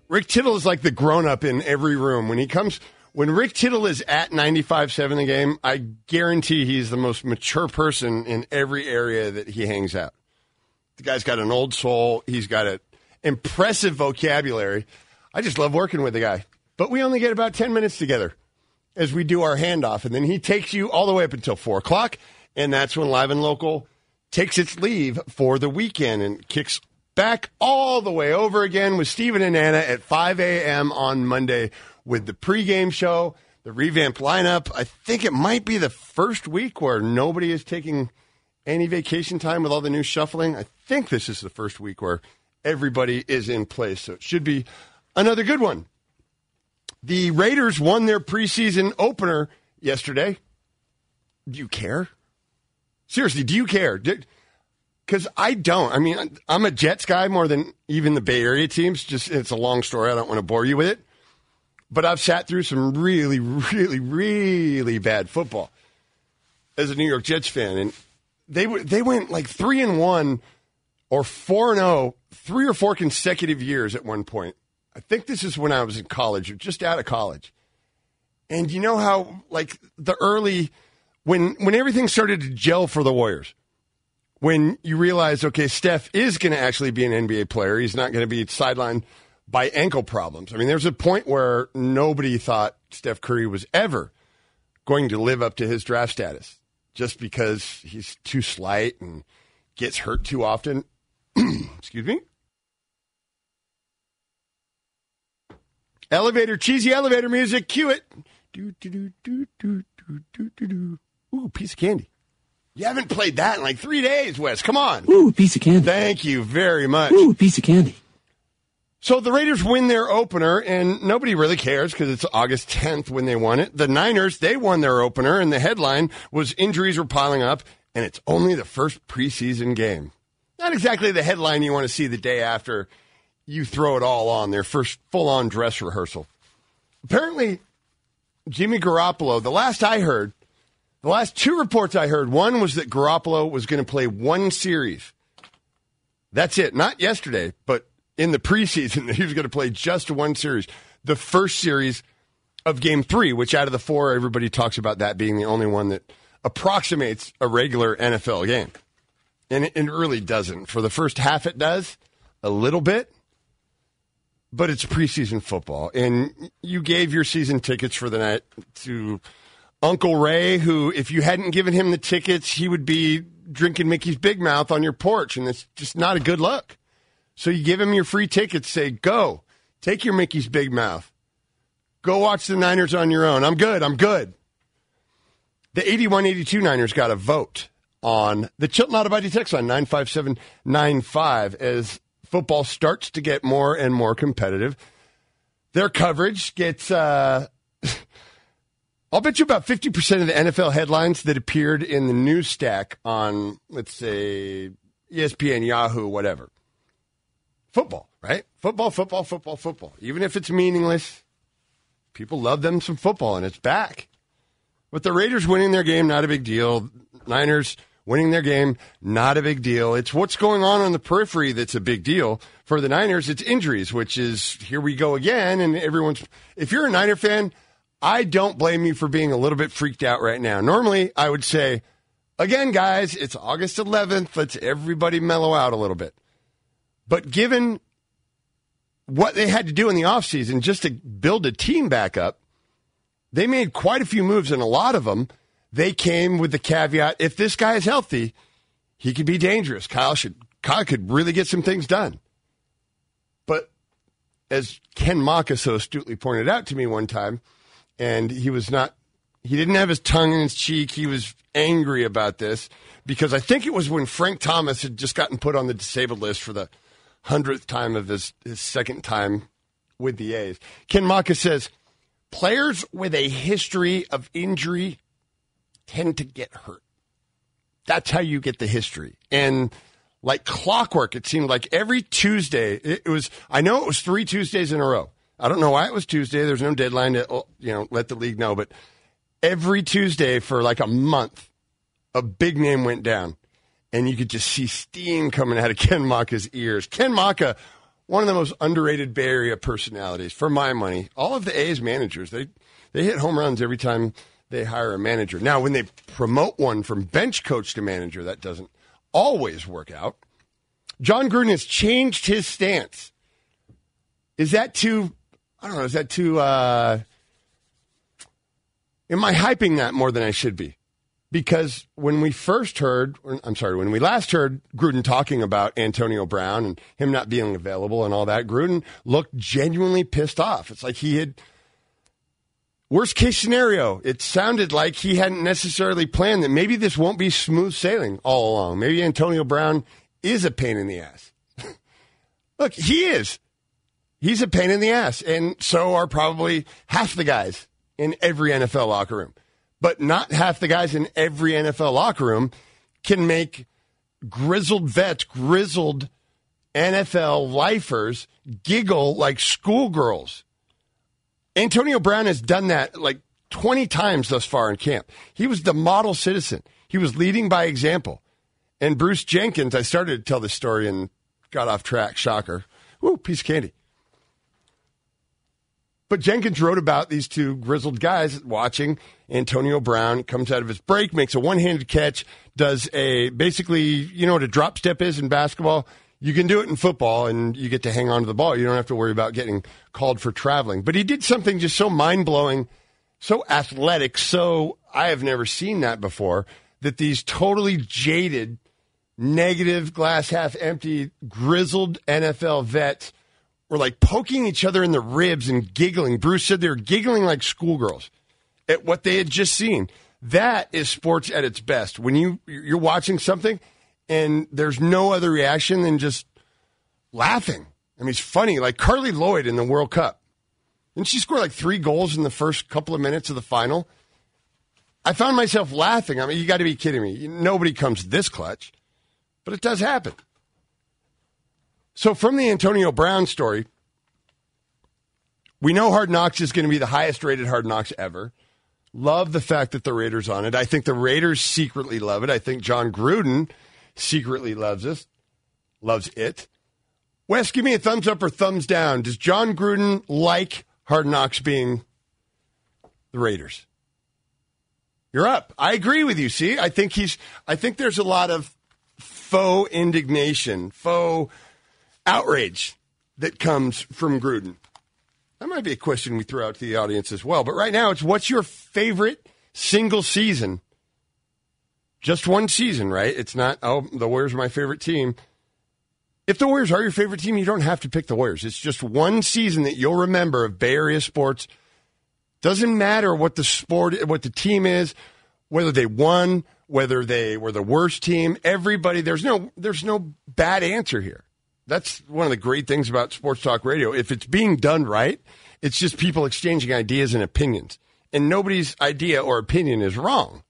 Rick Tittle is like the grown-up in every room. When he comes, when Rick Tittle is at ninety-five seven the game, I guarantee he's the most mature person in every area that he hangs out. The guy's got an old soul. He's got an impressive vocabulary. I just love working with the guy. But we only get about ten minutes together as we do our handoff, and then he takes you all the way up until four o'clock, and that's when Live and Local takes its leave for the weekend and kicks back all the way over again with Stephen and Anna at five a.m. on Monday with the pregame show, the revamped lineup. I think it might be the first week where nobody is taking any vacation time with all the new shuffling. I think this is the first week where everybody is in place, so it should be another good one. The Raiders won their preseason opener yesterday. Do you care? Seriously, do you care? Because I don't. I mean, I'm a Jets guy more than even the Bay Area teams. Just it's a long story. I don't want to bore you with it. But I've sat through some really, really, really bad football as a New York Jets fan, and they they went like three and one or four and zero three or four consecutive years at one point. I think this is when I was in college or just out of college. And you know how like the early when when everything started to gel for the Warriors. When you realize, okay, Steph is going to actually be an N B A player. He's not going to be sidelined by ankle problems. I mean, there's a point where nobody thought Steph Curry was ever going to live up to his draft status just because he's too slight and gets hurt too often. Excuse me. Elevator, cheesy elevator music. Cue it. Do, do, do, do, do, do, do, do, do. Ooh, piece of candy. You haven't played that in like three days, Wes. Come on. Ooh, piece of candy. Thank you very much. Ooh, piece of candy. So the Raiders win their opener, and nobody really cares because it's August tenth when they won it. The Niners, they won their opener, and the headline was injuries were piling up, and it's only the first preseason game. Not exactly the headline you want to see the day after you throw it all on, their first full-on dress rehearsal. Apparently, Jimmy Garoppolo, the last I heard, the last two reports I heard, one was that Garoppolo was going to play one series. That's it. Not yesterday, but in the preseason, he was going to play just one series. The first series of game three, which out of the four, everybody talks about that being the only one that approximates a regular N F L game. And it, it really doesn't. For the first half, it does a little bit, but it's preseason football. And you gave your season tickets for the night to Uncle Ray, who, if you hadn't given him the tickets, he would be drinking Mickey's Big Mouth on your porch, and it's just not a good look. So you give him your free tickets, say, go, take your Mickey's Big Mouth. Go watch the Niners on your own. I'm good, I'm good. The eighty-one eighty-two Niners got a vote on the Chilton Autobody text line, nine five seven nine five, as football starts to get more and more competitive. Their coverage gets... Uh, I'll bet you about fifty percent of the N F L headlines that appeared in the news stack on, let's say, E S P N, Yahoo, whatever. Football, right? Football, football, football, football. Even if it's meaningless, people love them some football, and it's back. With the Raiders winning their game, not a big deal. Niners winning their game, not a big deal. It's what's going on on the periphery that's a big deal. For the Niners, it's injuries, which is, here we go again, and everyone's... If you're a Niner fan... I don't blame you for being a little bit freaked out right now. Normally, I would say, again, guys, it's August eleventh. Let's everybody mellow out a little bit. But given what they had to do in the offseason just to build a team back up, they made quite a few moves, and a lot of them, they came with the caveat, if this guy is healthy, he could be dangerous. Kyle should, Kyle could really get some things done. But as Ken Maka so astutely pointed out to me one time, and he was not, he didn't have his tongue in his cheek. He was angry about this because I think it was when Frank Thomas had just gotten put on the disabled list for the hundredth time of his, his second time with the A's. Ken Maka says, players with a history of injury tend to get hurt. That's how you get the history. And like clockwork, it seemed like every Tuesday, it was, I know it was three Tuesdays in a row. I don't know why it was Tuesday. There's no deadline to, you know, let the league know. But every Tuesday for like a month, a big name went down. And you could just see steam coming out of Ken Maka's ears. Ken Maka one of the most underrated Bay Area personalities, for my money. All of the A's managers, they, they hit home runs every time they hire a manager. Now, when they promote one from bench coach to manager, that doesn't always work out. John Gruden has changed his stance. Is that too, I don't know, is that too, uh, am I hyping that more than I should be? Because when we first heard, or, I'm sorry, when we last heard Gruden talking about Antonio Brown and him not being available and all that, Gruden looked genuinely pissed off. It's like he had, worst case scenario, it sounded like he hadn't necessarily planned that maybe this won't be smooth sailing all along. Maybe Antonio Brown is a pain in the ass. Look, he is. He's a pain in the ass, and so are probably half the guys in every N F L locker room. But not half the guys in every N F L locker room can make grizzled vets, grizzled N F L lifers giggle like schoolgirls. Antonio Brown has done that like twenty times thus far in camp. He was the model citizen. He was leading by example. And Bruce Jenkins, I started to tell this story and got off track. Shocker. Woo, piece of candy. But Jenkins wrote about these two grizzled guys watching Antonio Brown. Comes out of his break, makes a one-handed catch, does a, basically, you know what a drop step is in basketball? You can do it in football, and you get to hang on to the ball. You don't have to worry about getting called for traveling. But he did something just so mind-blowing, so athletic, so I have never seen that before, that these totally jaded, negative, glass half empty, grizzled N F L vets were like poking each other in the ribs and giggling. Bruce said they were giggling like schoolgirls at what they had just seen. That is sports at its best. When you, you're watching something and there's no other reaction than just laughing. I mean, it's funny. Like Carly Lloyd in the World Cup. Didn't she score like three goals in the first couple of minutes of the final? I found myself laughing. I mean, you got to be kidding me. Nobody comes this clutch. But it does happen. So from the Antonio Brown story, we know Hard Knocks is going to be the highest rated Hard Knocks ever. Love the fact that the Raiders on it. I think the Raiders secretly love it. I think John Gruden secretly loves it. Loves it. Wes, give me a thumbs up or thumbs down. Does John Gruden like Hard Knocks being the Raiders? You're up. I agree with you. See, I think he's. I think there's a lot of faux indignation, faux outrage that comes from Gruden. That might be a question we throw out to the audience as well. But right now, it's what's your favorite single season? Just one season, right? It's not, oh, the Warriors are my favorite team. If the Warriors are your favorite team, you don't have to pick the Warriors. It's just one season that you'll remember of Bay Area sports. Doesn't matter what the sport, what the team is, whether they won, whether they were the worst team. Everybody, there's no, there's no bad answer here. That's one of the great things about Sports Talk Radio. If it's being done right, it's just people exchanging ideas and opinions. And nobody's idea or opinion is wrong.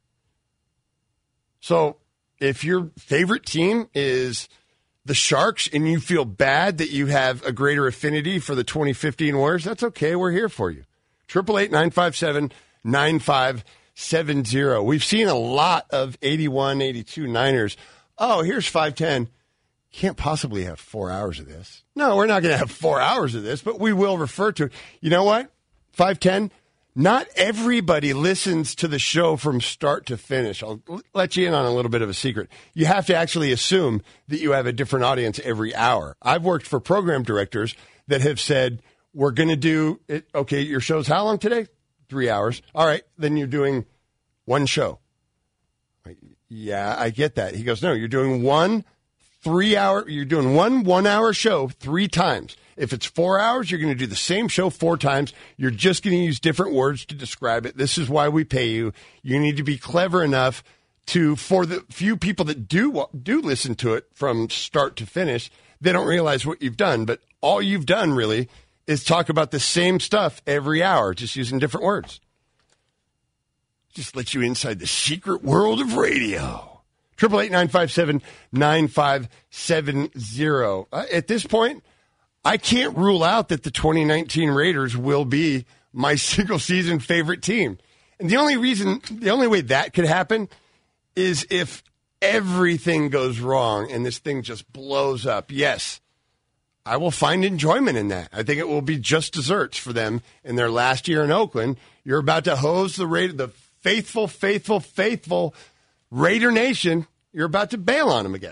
So if your favorite team is the Sharks and you feel bad that you have a greater affinity for the twenty fifteen Warriors, that's okay. We're here for you. eight eight eight, nine five seven, nine five seven zero. We've seen a lot of eighty-one, eighty-two Niners. Oh, here's five ten. Can't possibly have four hours of this. No, we're not going to have four hours of this, but we will refer to it. You know what? five ten, not everybody listens to the show from start to finish. I'll let you in on a little bit of a secret. You have to actually assume that you have a different audience every hour. I've worked for program directors that have said, we're going to do it. Okay, your show's how long today? Three hours. All right, then you're doing one show. Yeah, I get that. He goes, no, you're doing one three hour, you're doing one one hour show three times. If it's four hours, you're going to do the same show four times. You're just going to use different words to describe it. This is why we pay you. You need to be clever enough to, for the few people that do do listen to it from start to finish, they don't realize what you've done. But all you've done really is talk about the same stuff every hour, just using different words. Just let you inside the secret world of radio. eight eight eight, nine five seven, nine five seven zero. Uh, at this point, I can't rule out that the twenty nineteen Raiders will be my single season favorite team. And the only reason, the only way that could happen is if everything goes wrong and this thing just blows up. Yes, I will find enjoyment in that. I think it will be just desserts for them in their last year in Oakland. You're about to hose the Raider, the faithful, faithful, faithful Raider Nation. You're about to bail on them again.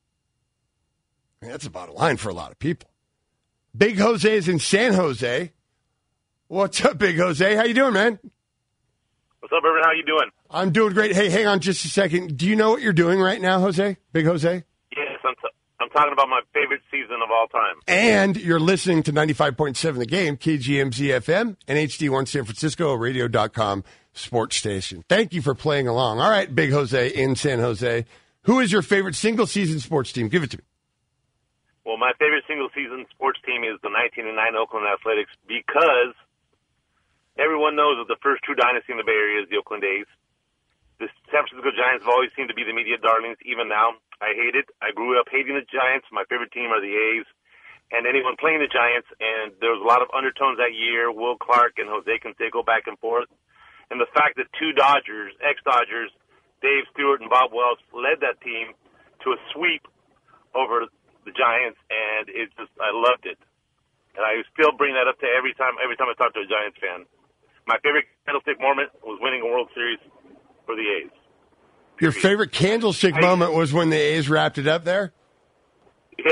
I mean, that's the bottom line for a lot of people. Big Jose is in San Jose. What's up, Big Jose? How you doing, man? What's up, Irvin? How you doing? I'm doing great. Hey, hang on just a second. Do you know what you're doing right now, Jose? Big Jose? Yes, I'm, t- I'm talking about my favorite season of all time. And you're listening to ninety-five point seven The Game, K G M Z F M, and H D one San Francisco, radio dot com sports station. Thank you for playing along. All right, Big Jose in San Jose. Who is your favorite single-season sports team? Give it to me. Well, my favorite single-season sports team is the nineteen oh nine Oakland Athletics because everyone knows that the first true dynasty in the Bay Area is the Oakland A's. The San Francisco Giants have always seemed to be the media darlings, even now. I hate it. I grew up hating the Giants. My favorite team are the A's. And anyone playing the Giants, and there was a lot of undertones that year, Will Clark and Jose Canseco back and forth. And the fact that two Dodgers, ex-Dodgers, Dave Stewart and Bob Welch, led that team to a sweep over the Giants, and it just, I loved it. And I still bring that up to every time, every time I talk to a Giants fan. My favorite candlestick moment was winning a World Series for the A's. Your favorite candlestick I, moment was when the A's wrapped it up there? Yeah.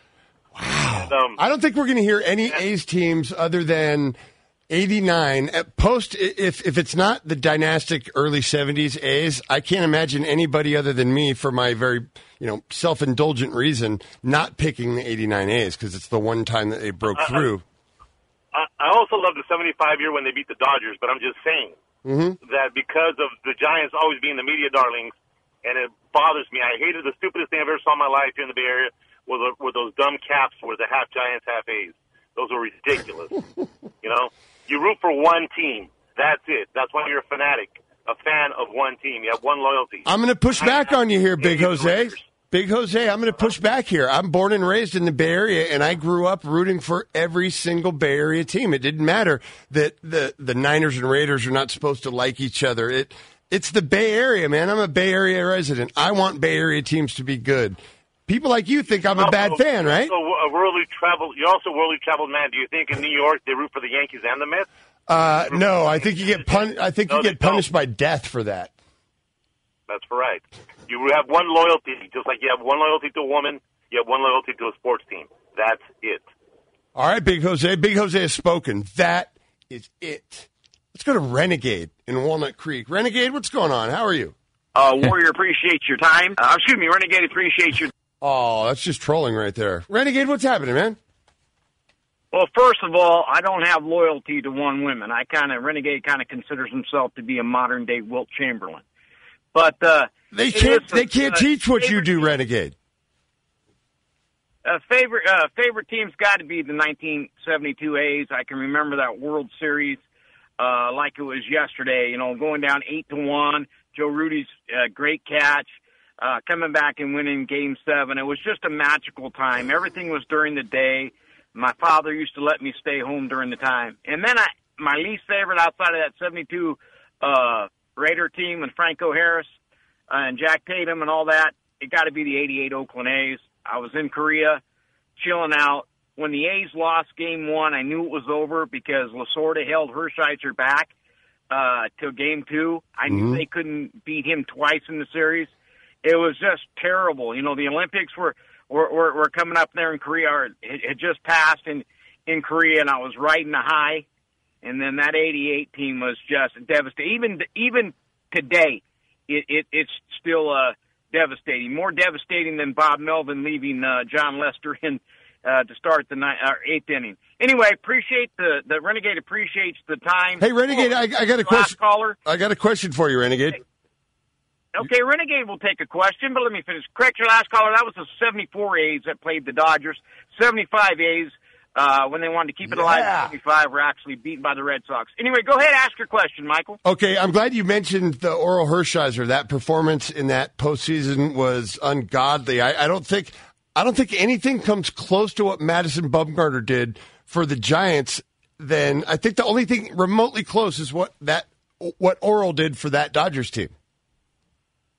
Wow. And, um, I don't think we're going to hear any A's teams other than eighty-nine. At post, if if it's not the dynastic early seventies A's, I can't imagine anybody other than me, for my very you know self-indulgent reason, not picking the eighty-nine A's because it's the one time that they broke I, through. I, I also love the seventy-five year when they beat the Dodgers, but I'm just saying mm-hmm. that because of the Giants always being the media darlings, and it bothers me. I hated the stupidest thing I've ever saw in my life here in the Bay Area were, the, were those dumb caps where the half Giants, half A's. Those were ridiculous. You know, you root for one team. That's it. That's why you're a fanatic, a fan of one team. You have one loyalty. I'm going to push back on you here, Big Jose. Big Jose, I'm going to push back here. I'm born and raised in the Bay Area, and I grew up rooting for every single Bay Area team. It didn't matter that the, the Niners and Raiders are not supposed to like each other. It It's the Bay Area, man. I'm a Bay Area resident. I want Bay Area teams to be good. People like you think I'm a bad fan, right? So a worldly travel. You're also a worldly traveled man. Do you think in New York they root for the Yankees and the Mets? Uh, no, I think you get pun- I think no, you get punished don't. by death for that. That's right. You have one loyalty, just like you have one loyalty to a woman, you have one loyalty to a sports team. That's it. All right, Big Jose. Big Jose has spoken. That is it. Let's go to Renegade in Walnut Creek. Renegade, what's going on? How are you? Uh, Warrior, appreciate your time. Uh, excuse me, Renegade, appreciate your... Oh, that's just trolling right there. Renegade, what's happening, man? Well, first of all, I don't have loyalty to one woman. I kind of, Renegade kind of considers himself to be a modern-day Wilt Chamberlain. But... Uh, they can't, is, they can't uh, teach what you do, team, Renegade. Uh, favorite, uh, favorite team's got to be the nineteen seventy-two A's. I can remember that World Series uh, like it was yesterday, you know, going down eight to one, Joe Rudy's uh, great catch. Uh, coming back and winning Game seven. It was just a magical time. Everything was during the day. My father used to let me stay home during the time. And then I, my least favorite outside of that seventy-two uh, Raider team and Franco Harris uh, and Jack Tatum and all that, it got to be the eighty-eight Oakland A's. I was in Korea chilling out. When the A's lost Game one, I knew it was over because Lasorda held Hershiser back uh, till Game two. I knew mm-hmm. they couldn't beat him twice in the series. It was just terrible. You know, the Olympics were, were, were, were coming up there in Korea, or it had just passed in, in Korea, and I was riding the high. And then that eighty-eight team was just devastating. Even even today, it, it it's still uh, devastating. More devastating than Bob Melvin leaving uh, John Lester in uh, to start the ninth, uh, eighth inning. Anyway, appreciate the, the Renegade appreciates the time. Hey, Renegade, I, I got a question. Caller. I got a question for you, Renegade. Hey. Okay, Renegade will take a question, but let me finish. Correct your last caller. That was the seventy-four A's that played the Dodgers. seventy-five A's, uh, when they wanted to keep it alive yeah. at seventy-five, were actually beaten by the Red Sox. Anyway, go ahead, ask your question, Michael. Okay, I'm glad you mentioned the Oral Hershiser. That performance in that postseason was ungodly. I, I don't think I don't think anything comes close to what Madison Bumgarner did for the Giants. Then I think the only thing remotely close is what that what Oral did for that Dodgers team.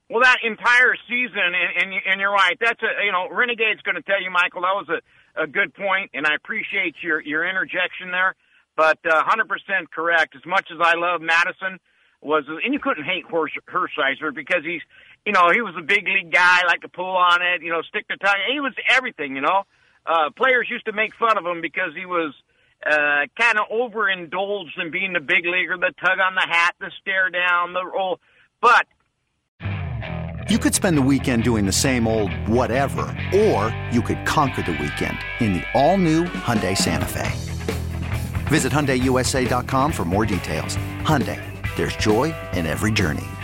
Well, that entire season, and, and, and you're right. That's a you know, Renegade's going to tell you, Michael. That was a, a good point, and I appreciate your your interjection there. But uh, one hundred percent correct. As much as I love Madison, was and you couldn't hate Hors- Hershiser because he's you know he was a big league guy, like to pull on it, you know, stick the tongue. He was everything, you know. Uh, players used to make fun of him because he was uh, kind of overindulged in being the big leaguer, the tug on the hat, the stare down, the roll. But you could spend the weekend doing the same old whatever, or you could conquer the weekend in the all-new Hyundai Santa Fe. Visit Hyundai U S A dot com for more details. Hyundai, there's joy in every journey.